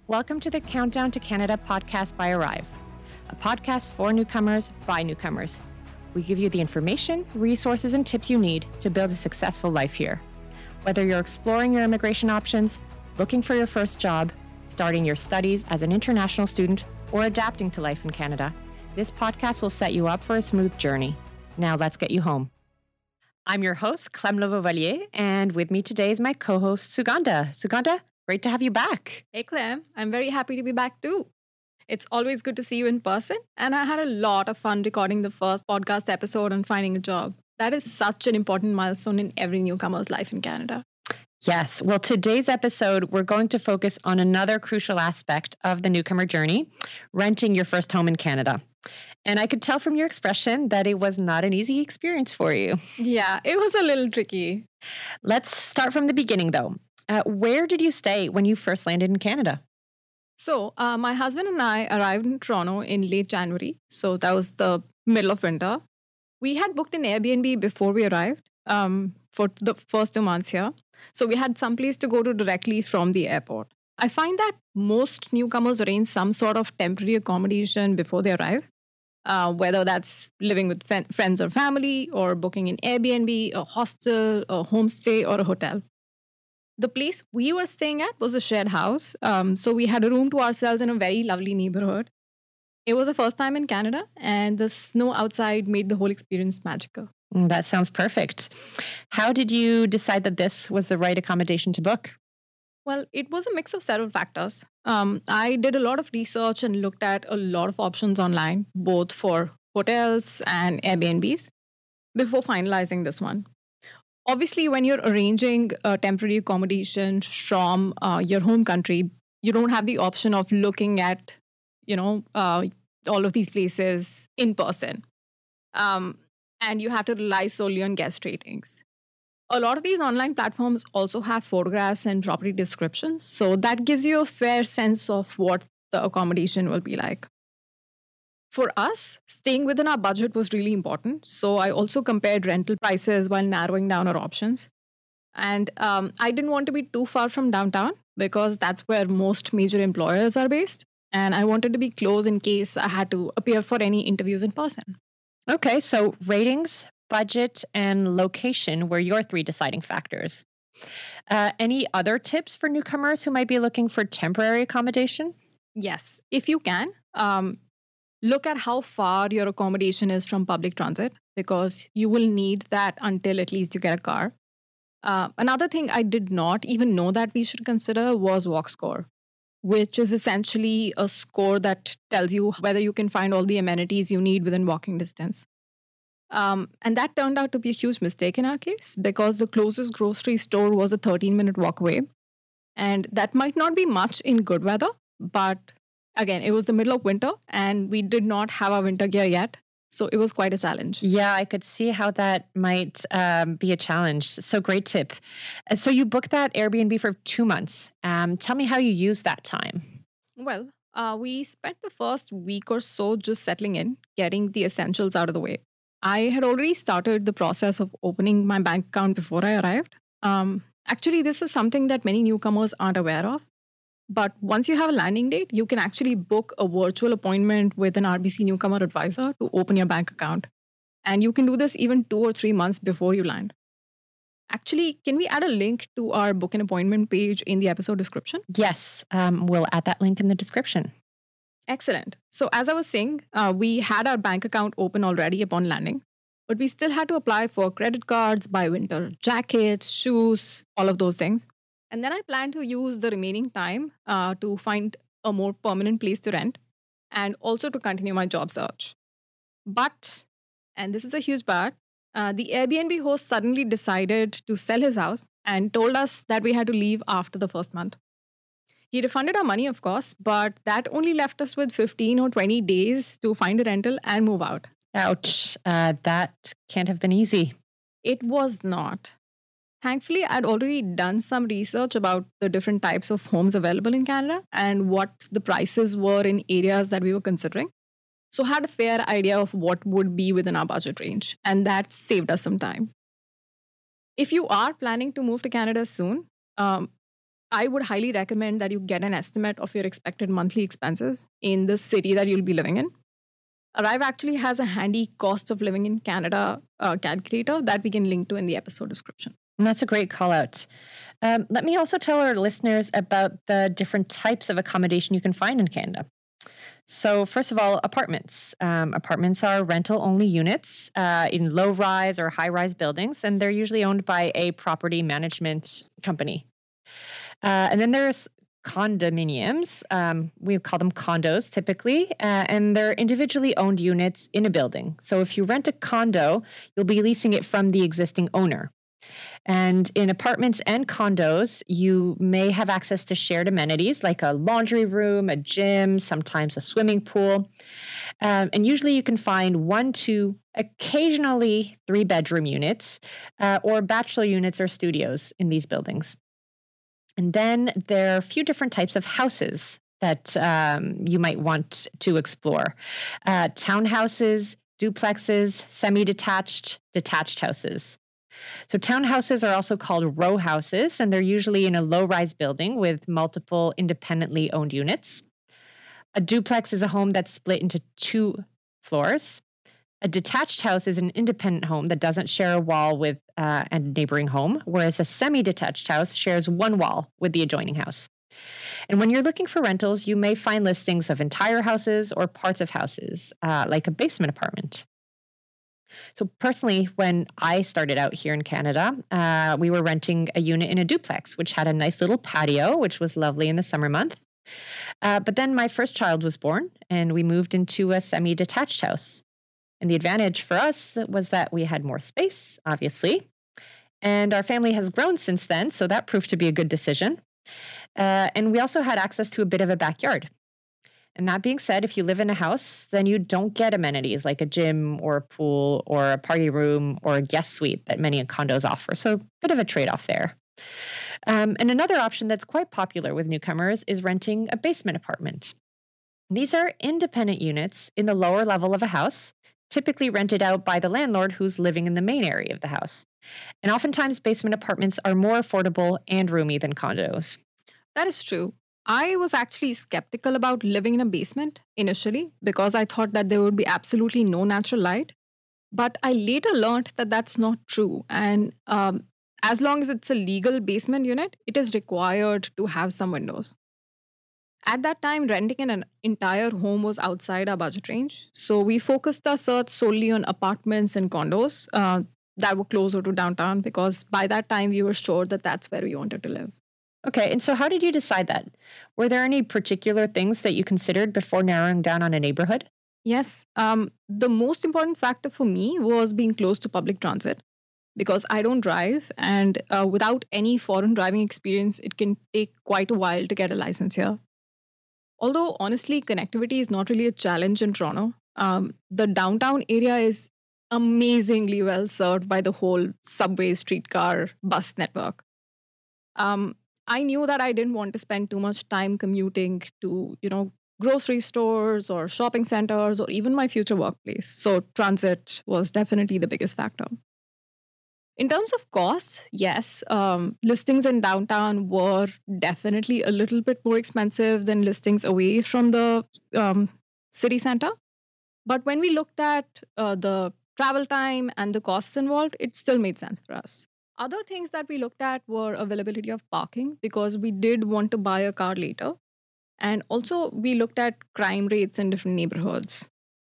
Welcome to the Countdown to Canada podcast by Arrive, a podcast for newcomers by newcomers. We give you the information, resources, and tips you need to build a successful life here. Whether you're exploring your immigration options, looking for your first job, starting your studies as an international student, or adapting to life in Canada, this podcast will set you up for a smooth journey. Now let's get you home. I'm your host, Clem Lavalier, and with me today is my co-host, Sugandha. Sugandha, great to have you back. Hey, Clem. I'm very happy to be back too. It's always good to see you in person, and I had a lot of fun recording the first podcast episode on finding a job. That is such an important milestone in every newcomer's life in Canada. Yes. Well, today's episode, we're going to focus on another crucial aspect of the newcomer journey, renting your first home in Canada. And I could tell from your expression that it was not an easy experience for you. Yeah, it was a little tricky. Let's start from the beginning, though. Where did you stay when you first landed in Canada? So, my husband and I arrived in Toronto in late January. So, that was the middle of winter. We had booked an Airbnb before we arrived for the first 2 months here. So, we had some place to go to directly from the airport. I find that most newcomers arrange some sort of temporary accommodation before they arrive, whether that's living with friends or family, or booking an Airbnb, a hostel, a homestay, or a hotel. The place we were staying at was a shared house, so we had a room to ourselves in a very lovely neighborhood. It was the first time in Canada, and the snow outside made the whole experience magical. That sounds perfect. How did you decide that this was the right accommodation to book? Well, it was a mix of several factors. I did a lot of research and looked at a lot of options online, both for hotels and Airbnbs, before finalizing this one. Obviously, when you're arranging a temporary accommodation from your home country, you don't have the option of looking at, all of these places in person. And you have to rely solely on guest ratings. A lot of these online platforms also have photographs and property descriptions, so that gives you a fair sense of what the accommodation will be like. For us, staying within our budget was really important, so I also compared rental prices while narrowing down our options. And I didn't want to be too far from downtown because that's where most major employers are based, and I wanted to be close in case I had to appear for any interviews in person. Okay, so ratings, budget, and location were your three deciding factors. Any other tips for newcomers who might be looking for temporary accommodation? Yes, if you can, look at how far your accommodation is from public transit because you will need that until at least you get a car. Another thing I did not even know that we should consider was walk score, which is essentially a score that tells you whether you can find all the amenities you need within walking distance. And that turned out to be a huge mistake in our case because the closest grocery store was a 13-minute walk away. And that might not be much in good weather, but again, it was the middle of winter and we did not have our winter gear yet. So it was quite a challenge. Yeah, I could see how that might be a challenge. So great tip. So you booked that Airbnb for 2 months. Tell me how you used that time. Well, we spent the first week or so just settling in, getting the essentials out of the way. I had already started the process of opening my bank account before I arrived. Actually, this is something that many newcomers aren't aware of. But once you have a landing date, you can actually book a virtual appointment with an RBC newcomer advisor to open your bank account. And you can do this even 2 or 3 months before you land. Actually, can we add a link to our book an appointment page in the episode description? Yes, we'll add that link in the description. Excellent. So as I was saying, we had our bank account open already upon landing, but we still had to apply for credit cards, buy winter jackets, shoes, all of those things. And then I planned to use the remaining time to find a more permanent place to rent and also to continue my job search. But, and this is a huge part, the Airbnb host suddenly decided to sell his house and told us that we had to leave after the first month. He refunded our money, of course, but that only left us with 15 or 20 days to find a rental and move out. Ouch. That can't have been easy. It was not. Thankfully, I'd already done some research about the different types of homes available in Canada and what the prices were in areas that we were considering. So I had a fair idea of what would be within our budget range, and that saved us some time. If you are planning to move to Canada soon, I would highly recommend that you get an estimate of your expected monthly expenses in the city that you'll be living in. Arrive actually has a handy cost of living in Canada calculator that we can link to in the episode description. And that's a great call out. Let me also tell our listeners about the different types of accommodation you can find in Canada. So first of all, apartments. Apartments are rental-only units in low-rise or high-rise buildings, and they're usually owned by a property management company. And then there's condominiums. We call them condos typically, and they're individually owned units in a building. So if you rent a condo, you'll be leasing it from the existing owner. And in apartments and condos, you may have access to shared amenities like a laundry room, a gym, sometimes a swimming pool. And usually you can find 1 to occasionally 3-bedroom units or bachelor units or studios in these buildings. And then there are a few different types of houses that you might want to explore. Townhouses, duplexes, semi-detached, detached houses. So townhouses are also called row houses, and they're usually in a low-rise building with multiple independently owned units. A duplex is a home that's split into 2 floors. A detached house is an independent home that doesn't share a wall with a neighboring home, whereas a semi-detached house shares 1 wall with the adjoining house. And when you're looking for rentals, you may find listings of entire houses or parts of houses, like a basement apartment. So personally, when I started out here in Canada, we were renting a unit in a duplex, which had a nice little patio, which was lovely in the summer month. But then my first child was born, and we moved into a semi-detached house. And the advantage for us was that we had more space, obviously. And our family has grown since then, so that proved to be a good decision. And we also had access to a bit of a backyard. And that being said, if you live in a house, then you don't get amenities like a gym or a pool or a party room or a guest suite that many condos offer. So a bit of a trade-off there. And another option that's quite popular with newcomers is renting a basement apartment. These are independent units in the lower level of a house, typically rented out by the landlord who's living in the main area of the house. And oftentimes, basement apartments are more affordable and roomy than condos. That is true. I was actually skeptical about living in a basement initially because I thought that there would be absolutely no natural light. But I later learned that that's not true. And as long as it's a legal basement unit, it is required to have some windows. At that time, renting an entire home was outside our budget range. So we focused our search solely on apartments and condos that were closer to downtown because by that time we were sure that that's where we wanted to live. Okay, and so how did you decide that? Were there any particular things that you considered before narrowing down on a neighborhood? Yes. The most important factor for me was being close to public transit because I don't drive. And without any foreign driving experience, it can take quite a while to get a license here. Although, honestly, connectivity is not really a challenge in Toronto. The downtown area is amazingly well served by the whole subway, streetcar, bus network. I knew that I didn't want to spend too much time commuting to, grocery stores or shopping centers or even my future workplace. So transit was definitely the biggest factor. In terms of costs, yes, listings in downtown were definitely a little bit more expensive than listings away from the city center. But when we looked at the travel time and the costs involved, it still made sense for us. Other things that we looked at were availability of parking because we did want to buy a car later. And also we looked at crime rates in different neighborhoods.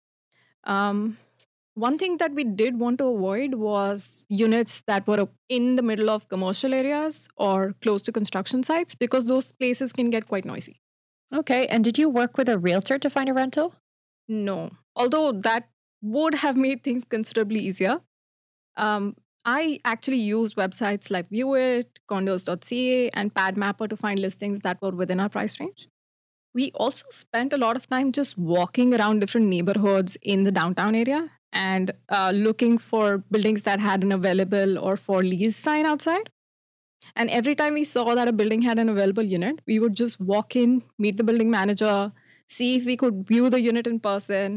One thing that we did want to avoid was units that were in the middle of commercial areas or close to construction sites because those places can get quite noisy. Okay, and did you work with a realtor to find a rental? No, although that would have made things considerably easier. I actually used websites like Viewit, condos.ca, and PadMapper to find listings that were within our price range. We also spent a lot of time just walking around different neighborhoods in the downtown area and looking for buildings that had an available or for lease sign outside. And every time we saw that a building had an available unit, we would just walk in, meet the building manager, see if we could view the unit in person,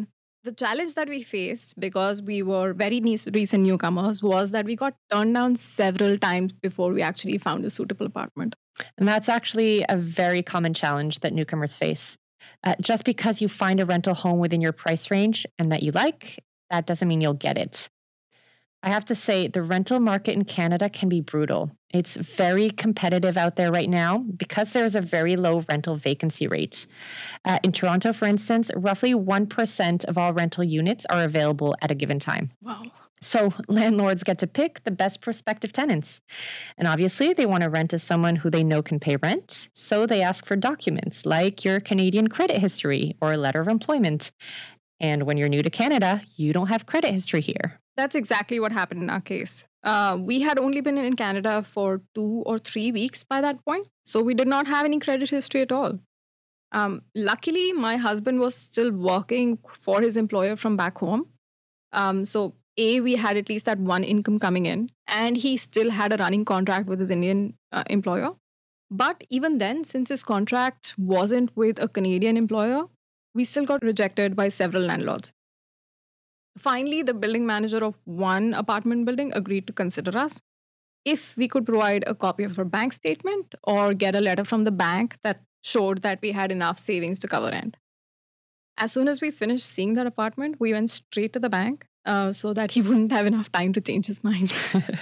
The challenge that we faced, because we were very recent newcomers, was that we got turned down several times before we actually found a suitable apartment. And that's actually a very common challenge that newcomers face. Just because you find a rental home within your price range and that you like, that doesn't mean you'll get it. I have to say, the rental market in Canada can be brutal. It's very competitive out there right now because there's a very low rental vacancy rate. In Toronto, for instance, roughly 1% of all rental units are available at a given time. Wow. So landlords get to pick the best prospective tenants. And obviously, they want to rent to someone who they know can pay rent. So they ask for documents like your Canadian credit history or a letter of employment. And when you're new to Canada, you don't have credit history here. That's exactly what happened in our case. We had only been in Canada for 2 or 3 weeks by that point, so we did not have any credit history at all. Luckily, my husband was still working for his employer from back home. So we had at least that one income coming in, and he still had a running contract with his Indian employer. But even then, since his contract wasn't with a Canadian employer, we still got rejected by several landlords. Finally, the building manager of one apartment building agreed to consider us if we could provide a copy of our bank statement or get a letter from the bank that showed that we had enough savings to cover rent. As soon as we finished seeing that apartment, we went straight to the bank so that he wouldn't have enough time to change his mind.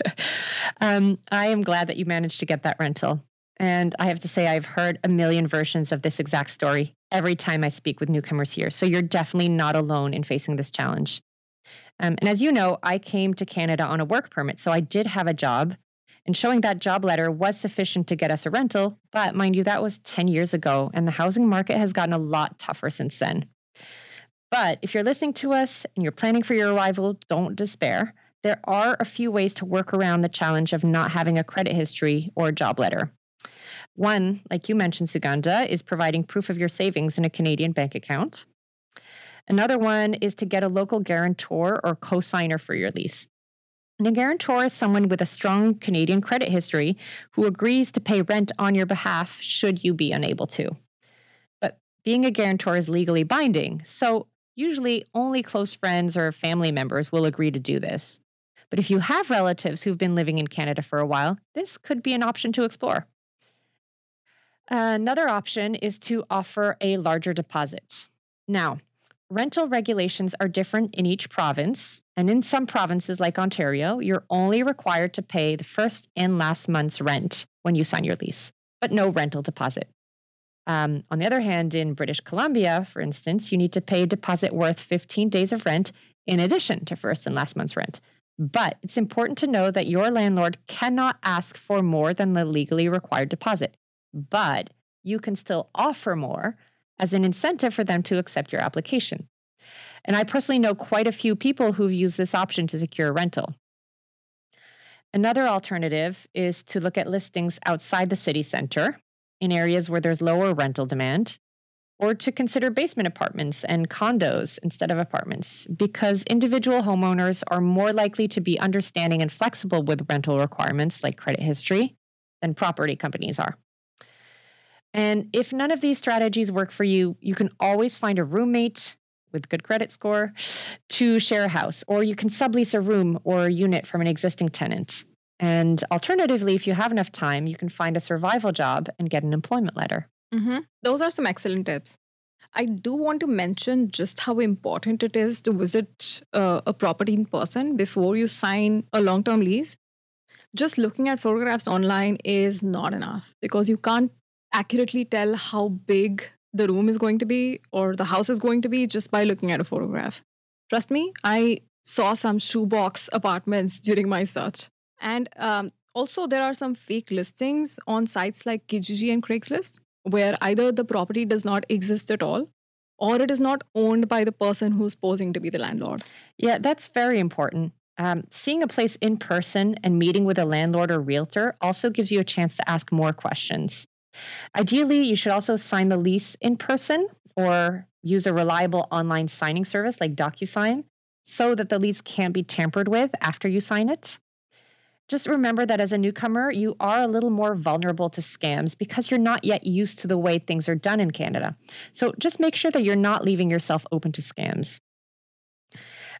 I am glad that you managed to get that rental. And I have to say, I've heard a million versions of this exact story every time I speak with newcomers here. So you're definitely not alone in facing this challenge. And as you know, I came to Canada on a work permit, so I did have a job. And showing that job letter was sufficient to get us a rental. But mind you, that was 10 years ago, and the housing market has gotten a lot tougher since then. But if you're listening to us and you're planning for your arrival, don't despair. There are a few ways to work around the challenge of not having a credit history or a job letter. One, like you mentioned, Sugandha, is providing proof of your savings in a Canadian bank account. Another one is to get a local guarantor or co-signer for your lease. And a guarantor is someone with a strong Canadian credit history who agrees to pay rent on your behalf should you be unable to. But being a guarantor is legally binding, so usually only close friends or family members will agree to do this. But if you have relatives who've been living in Canada for a while, this could be an option to explore. Another option is to offer a larger deposit. Now, rental regulations are different in each province, and in some provinces like Ontario, you're only required to pay the first and last month's rent when you sign your lease, but no rental deposit. On the other hand, in British Columbia, for instance, you need to pay a deposit worth 15 days of rent in addition to first and last month's rent. But it's important to know that your landlord cannot ask for more than the legally required deposit, but you can still offer more as an incentive for them to accept your application. And I personally know quite a few people who've used this option to secure a rental. Another alternative is to look at listings outside the city center in areas where there's lower rental demand, or to consider basement apartments and condos instead of apartments, because individual homeowners are more likely to be understanding and flexible with rental requirements like credit history than property companies are. And if none of these strategies work for you, you can always find a roommate with good credit score to share a house, or you can sublease a room or a unit from an existing tenant. And alternatively, if you have enough time, you can find a survival job and get an employment letter. Mm-hmm. Those are some excellent tips. I do want to mention just how important it is to visit a property in person before you sign a long-term lease. Just looking at photographs online is not enough because you can't accurately tell how big the room is going to be or the house is going to be just by looking at a photograph. Trust me, I saw some shoebox apartments during my search. And also, there are some fake listings on sites like Kijiji and Craigslist, where either the property does not exist at all, or it is not owned by the person who's posing to be the landlord. Yeah, that's very important. Seeing a place in person and meeting with a landlord or realtor also gives you a chance to ask more questions. Ideally, you should also sign the lease in person or use a reliable online signing service like DocuSign so that the lease can't be tampered with after you sign it. Just remember that as a newcomer, you are a little more vulnerable to scams because you're not yet used to the way things are done in Canada. So just make sure that you're not leaving yourself open to scams.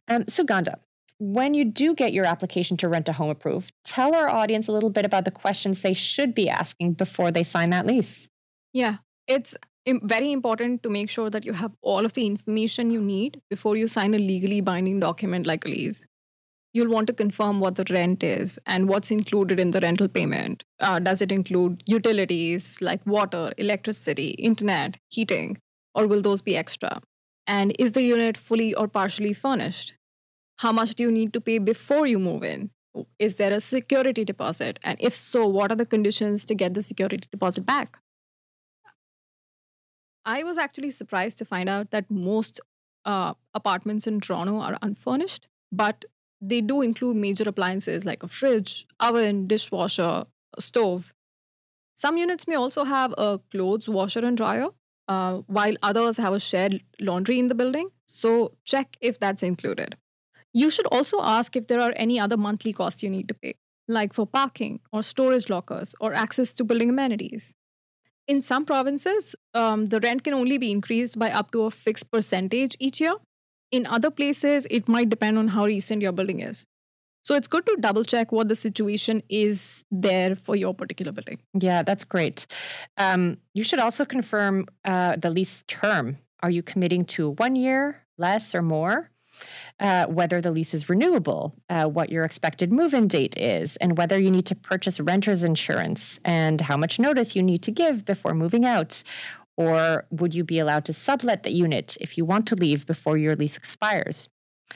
Sugandha, when you do get your application to rent a home approved, tell our audience a little bit about the questions they should be asking before they sign that lease. Yeah, it's very important to make sure that you have all of the information you need before you sign a legally binding document like a lease. You'll want to confirm what the rent is and what's included in the rental payment. Does it include utilities like water, electricity, internet, heating, or will those be extra? And is the unit fully or partially furnished? How much do you need to pay before you move in? Is there a security deposit? And if so, what are the conditions to get the security deposit back? I was actually surprised to find out that most apartments in Toronto are unfurnished, but they do include major appliances like a fridge, oven, dishwasher, a stove. Some units may also have a clothes washer and dryer, while others have a shared laundry in the building. So check if that's included. You should also ask if there are any other monthly costs you need to pay, like for parking or storage lockers or access to building amenities. In some provinces, the rent can only be increased by up to a fixed percentage each year. In other places, it might depend on how recent your building is. So it's good to double check what the situation is there for your particular building. Yeah, that's great. You should also confirm the lease term. Are you committing to 1 year, less, or more? Whether the lease is renewable, what your expected move-in date is, and whether you need to purchase renter's insurance, and how much notice you need to give before moving out. Or would you be allowed to sublet the unit if you want to leave before your lease expires?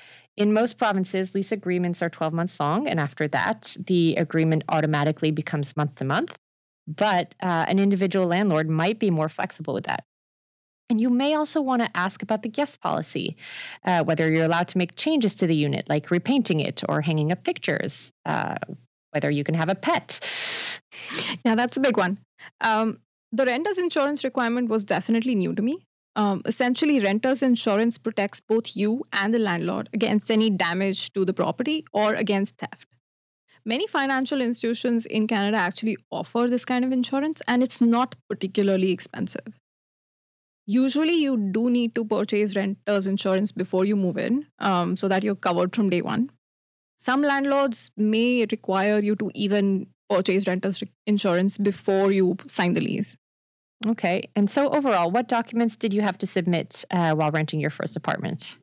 In most provinces, lease agreements are 12 months long, and after that, the agreement automatically becomes month to month. But an individual landlord might be more flexible with that. And you may also want to ask about the guest policy, whether you're allowed to make changes to the unit, like repainting it or hanging up pictures, whether you can have a pet. Yeah, that's a big one. The renter's insurance requirement was definitely new to me. Essentially, renter's insurance protects both you and the landlord against any damage to the property or against theft. Many financial institutions in Canada actually offer this kind of insurance, and it's not particularly expensive. Usually, you do need to purchase renter's insurance before you move in so that you're covered from day one. Some landlords may require you to even purchase renter's insurance before you sign the lease. Okay. And so overall, what documents did you have to submit while renting your first apartment?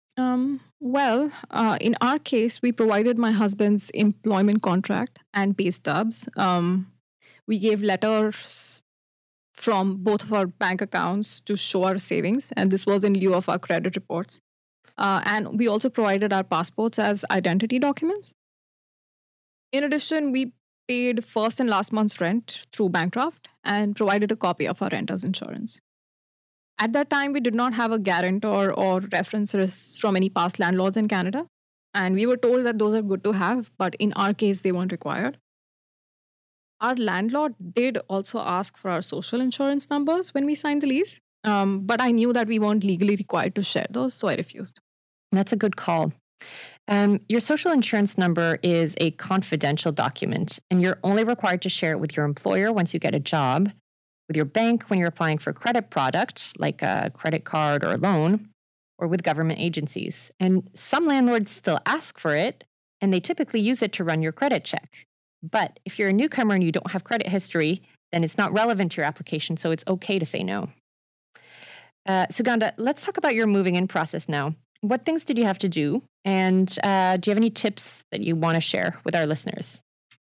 In our case, we provided my husband's employment contract and pay stubs. We gave letters from both of our bank accounts to show our savings, and this was in lieu of our credit reports. And we also provided our passports as identity documents. In addition, we paid first and last month's rent through Bankdraft and provided a copy of our renter's insurance. At that time, we did not have a guarantor or references from any past landlords in Canada, and we were told that those are good to have, but in our case, they weren't required. Our landlord did also ask for our social insurance numbers when we signed the lease, but I knew that we weren't legally required to share those, so I refused. That's a good call. Your social insurance number is a confidential document, and you're only required to share it with your employer once you get a job, with your bank when you're applying for credit products like a credit card or a loan, or with government agencies. And some landlords still ask for it, and they typically use it to run your credit check. But if you're a newcomer and you don't have credit history, then it's not relevant to your application, so it's okay to say no. Sugandha, let's talk about your moving in process now. What things did you have to do? And do you have any tips that you want to share with our listeners?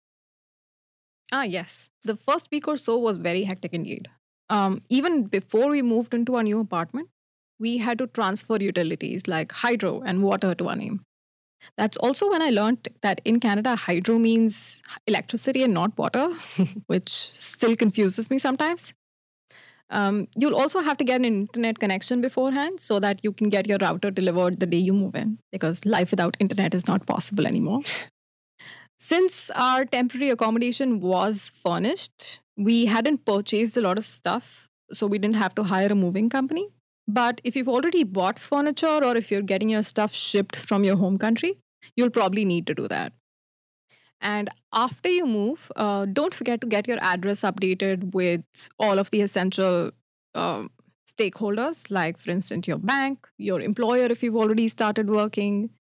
Yes. The first week or so was very hectic indeed. Even before we moved into our new apartment, we had to transfer utilities like hydro and water to our name. That's also when I learned that in Canada, hydro means electricity and not water, which still confuses me sometimes. You'll also have to get an internet connection beforehand so that you can get your router delivered the day you move in, because life without internet is not possible anymore. Since our temporary accommodation was furnished, we hadn't purchased a lot of stuff, so we didn't have to hire a moving company. But if you've already bought furniture or if you're getting your stuff shipped from your home country, you'll probably need to do that. And after you move, don't forget to get your address updated with all of the essential stakeholders, like, for instance, your bank, your employer if you've already started working,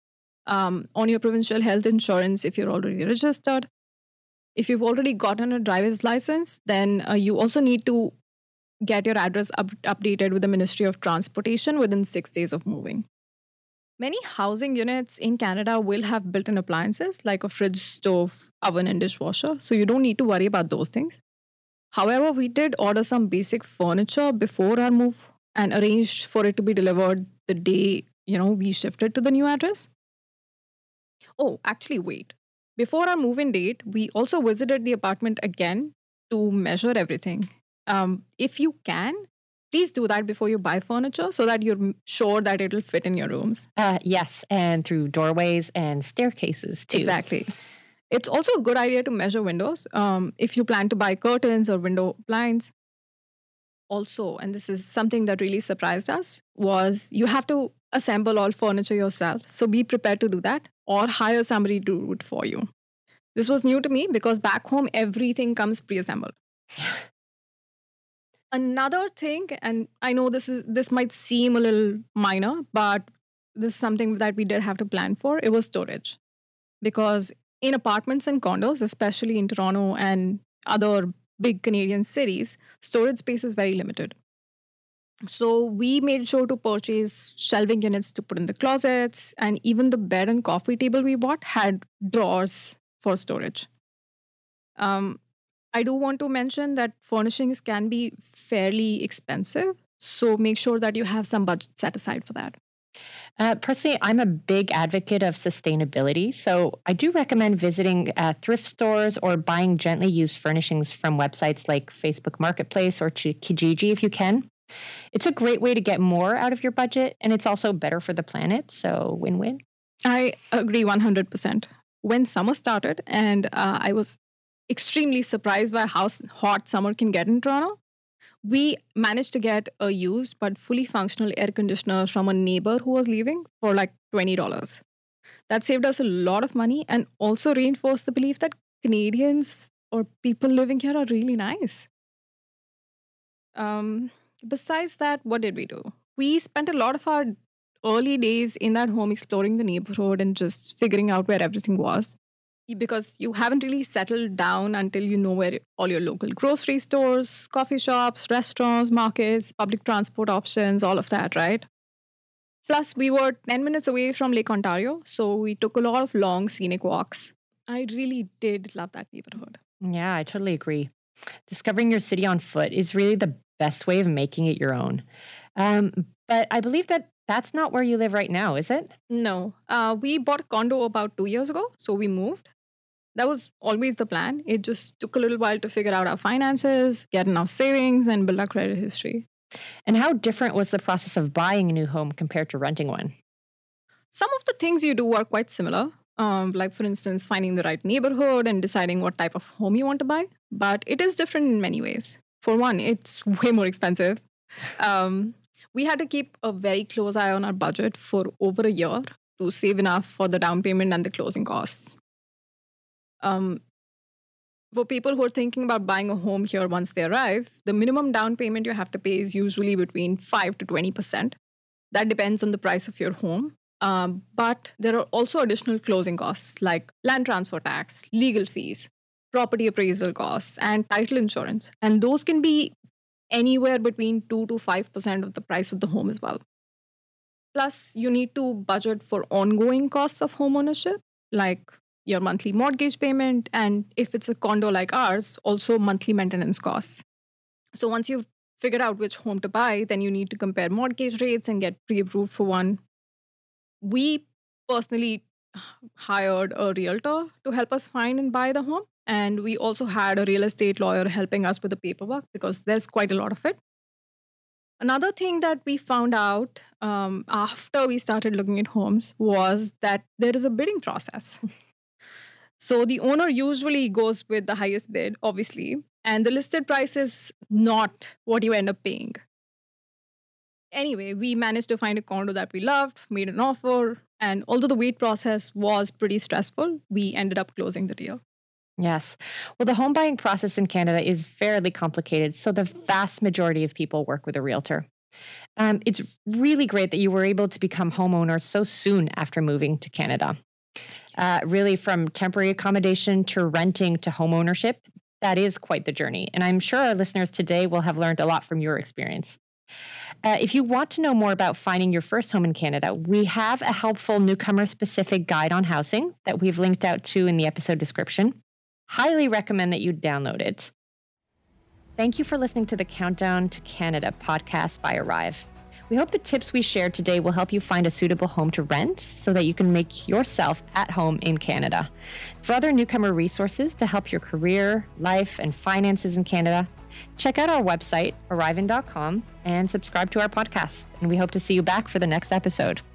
on your provincial health insurance if you're already registered. If you've already gotten a driver's license, then you also need to get your address updated with the Ministry of Transportation within 6 days of moving. Many housing units in Canada will have built-in appliances like a fridge, stove, oven, and dishwasher, so you don't need to worry about those things. However, we did order some basic furniture before our move and arranged for it to be delivered the day, we shifted to the new address. Oh, actually, wait. Before our move-in date, we also visited the apartment again to measure everything. If you can, please do that before you buy furniture so that you're sure that it'll fit in your rooms. Yes, and through doorways and staircases too. Exactly. It's also a good idea to measure windows if you plan to buy curtains or window blinds. Also, and this is something that really surprised us, was you have to assemble all furniture yourself. So be prepared to do that or hire somebody to do it for you. This was new to me because back home, everything comes pre-assembled. Another thing, and I know this might seem a little minor, but this is something that we did have to plan for. It was storage. Because in apartments and condos, especially in Toronto and other big Canadian cities, storage space is very limited. So we made sure to purchase shelving units to put in the closets, and even the bed and coffee table we bought had drawers for storage. I do want to mention that furnishings can be fairly expensive, so make sure that you have some budget set aside for that. Personally, I'm a big advocate of sustainability, so I do recommend visiting thrift stores or buying gently used furnishings from websites like Facebook Marketplace or Kijiji if you can. It's a great way to get more out of your budget, and it's also better for the planet, so win-win. I agree 100%. When summer started, and I was extremely surprised by how hot summer can get in Toronto, we managed to get a used but fully functional air conditioner from a neighbor who was leaving for like $20. That saved us a lot of money and also reinforced the belief that Canadians or people living here are really nice. Besides that, what did we do? We spent a lot of our early days in that home exploring the neighborhood and just figuring out where everything was. Because you haven't really settled down until you know where all your local grocery stores, coffee shops, restaurants, markets, public transport options, all of that, right? Plus, we were 10 minutes away from Lake Ontario, so we took a lot of long scenic walks. I really did love that neighborhood. Yeah, I totally agree. Discovering your city on foot is really the best way of making it your own. But I believe that that's not where you live right now, is it? No. We bought a condo about 2 years ago, so we moved. That was always the plan. It just took a little while to figure out our finances, get enough savings, and build our credit history. And how different was the process of buying a new home compared to renting one? Some of the things you do are quite similar. Like, for instance, finding the right neighborhood and deciding what type of home you want to buy. But it is different in many ways. For one, it's way more expensive. We had to keep a very close eye on our budget for over a year to save enough for the down payment and the closing costs. For people who are thinking about buying a home here once they arrive, the minimum down payment you have to pay is usually between 5 to 20%. That depends on the price of your home. But there are also additional closing costs like land transfer tax, legal fees, property appraisal costs, and title insurance. And those can be anywhere between 2 to 5% of the price of the home as well. Plus, you need to budget for ongoing costs of home ownership, like your monthly mortgage payment, and if it's a condo like ours, also monthly maintenance costs. So once you've figured out which home to buy, then you need to compare mortgage rates and get pre-approved for one. We personally hired a realtor to help us find and buy the home. And we also had a real estate lawyer helping us with the paperwork because there's quite a lot of it. Another thing that we found out after we started looking at homes was that there is a bidding process. So the owner usually goes with the highest bid, obviously, and the listed price is not what you end up paying. Anyway, we managed to find a condo that we loved, made an offer, and although the wait process was pretty stressful, we ended up closing the deal. Yes. Well, the home buying process in Canada is fairly complicated, so the vast majority of people work with a realtor. It's really great that you were able to become homeowners so soon after moving to Canada. Really, from temporary accommodation to renting to home ownership, that is quite the journey. And I'm sure our listeners today will have learned a lot from your experience. If you want to know more about finding your first home in Canada, we have a helpful newcomer-specific guide on housing that we've linked out to in the episode description. Highly recommend that you download it. Thank you for listening to the Countdown to Canada podcast by Arrive. We hope the tips we shared today will help you find a suitable home to rent so that you can make yourself at home in Canada. For other newcomer resources to help your career, life, and finances in Canada, check out our website, arrivin.com, and subscribe to our podcast. And we hope to see you back for the next episode.